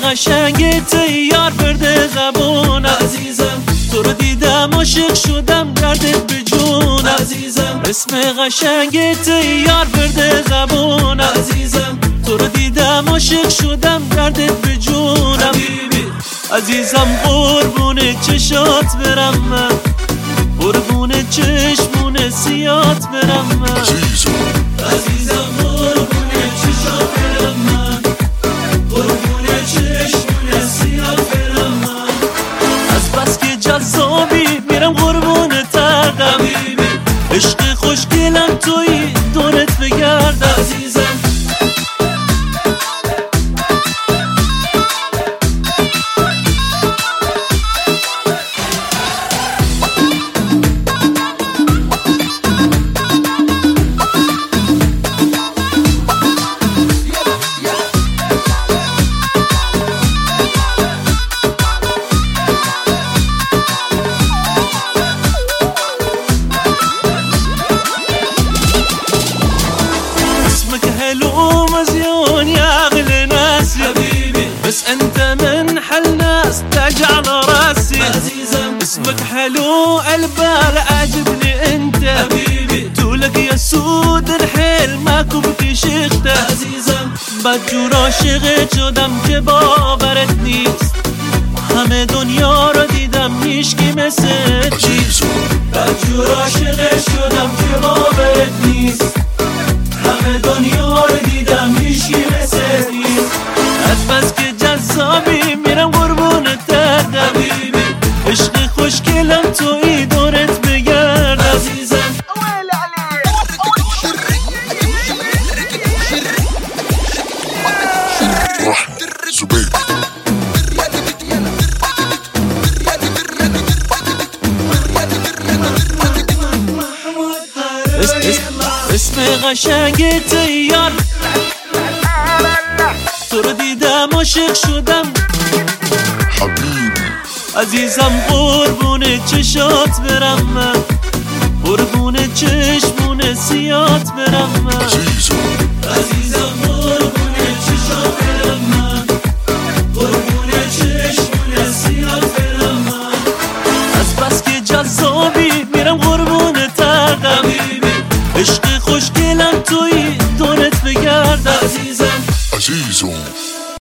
قشنگت یار برده زبون عزیزم، تو رو دیدم عاشق شدم دردت به جون عزیزم. اسم قشنگت یار برده زبون عزیزم، تو رو دیدم عاشق شدم دردت به جونم عزیزم. قربون چشات برم من، قربون چشمون سیات برم من عزیزم. قربون چشات برم من، قربون چشمون سیات برم من. از بس که جذابی میرم قربون تردم، عشق خوشگلم توی دورت بگردم عزیزم. حلو مزيون يا أغلى ناس حبيبي، بس أنت من حل ناس تاج على راسي عزيزم. اسمك حلو البال عاجبني أنت حبيبي، طولك يا سود الحيل ماكو بكي شيخته عزيزم. بدجور عاشقت شدم که باورت نیست، همه دنیا رو دیدم هیچکی مثل نیست. بدجور عاشقت شدم که باورت نیست، همه دنیا رو دیدم هیچی مثل نیست. از بس که جذابی میرم قربون دردم، عشق خوشگلم توی دورت بگردم عزیزم. اسم قشنگت یار، تو رو دیدم عاشق شدم حبیبی عزیزم. قربون چشات برم من، قربون چشمون سیات برم من عزیزم. قربون چشات برم من، قربون چشمون سیات برم من. از بس که جذابی میرم قربون تردم، عشق خوشگلم توی دورت بگردم عزیزم. عزیزم